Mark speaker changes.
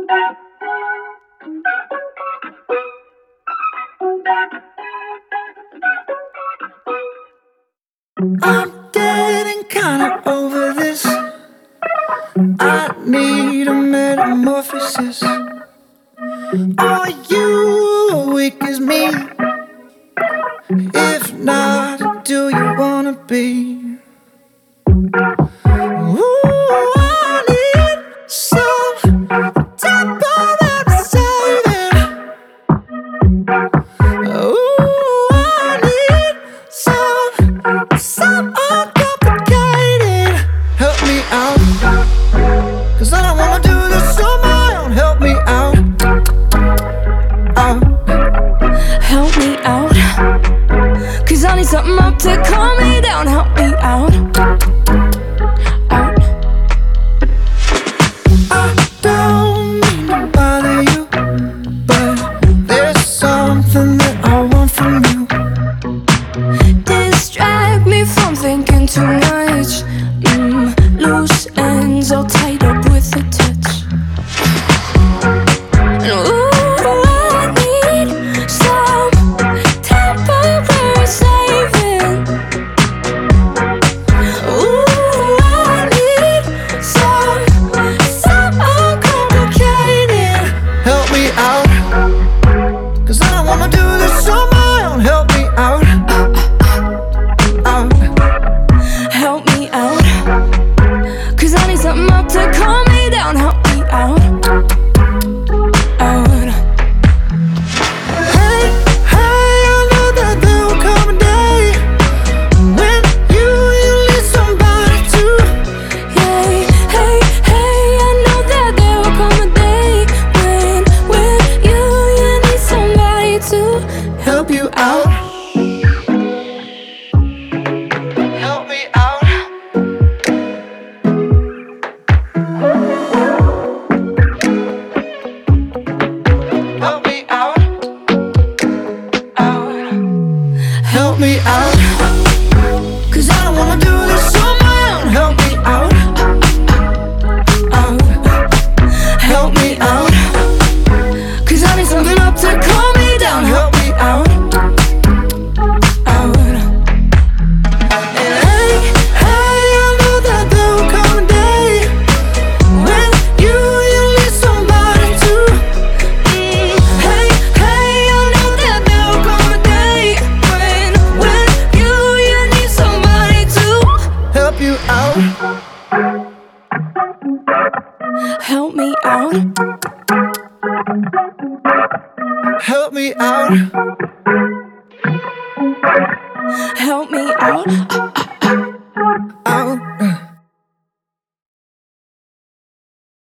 Speaker 1: I'm getting kinda over this. I need a metamorphosis. Are you awake as me? If not, do you wanna be? Ooh, I need some temporary saving. Ooh, I need some uncomplicated. Help me out, 'cause I don't wanna do this on my own. Help me out, out.
Speaker 2: Help me out, 'cause I need something up to calm me down. Help me out, out.
Speaker 1: I don't mean to bother you, but there's something that I want from you.
Speaker 2: Distract me from thinking too much. Loose ends all tied up with a touch. Ooh, I need some temporary saving. Ooh, I need some uncomplicated.
Speaker 1: Help me out, 'cause I don't wanna do this on my own. Help me out, out.
Speaker 2: Help me out, 'cause I need something up to calm me down. Help me out, out.
Speaker 1: Hey, hey, I know that there will come a day when you need somebody to.
Speaker 2: Hey, hey, hey, I know that there will come a day when you need somebody to
Speaker 1: Help you out. Help me out. Help me out.
Speaker 2: out.
Speaker 1: Help me out, 'cause I don't wanna do this on my own. Help me out, out. Help me out,
Speaker 2: 'Cause I need something up to calm me down.
Speaker 1: help me out.
Speaker 2: Out.
Speaker 1: And hey, hey, I know that there will come a day when you need somebody to.
Speaker 2: Hey, hey, I know that there will come a day when you need somebody to
Speaker 1: Help you out.
Speaker 2: help me out.
Speaker 1: Help me out.
Speaker 2: Help me out.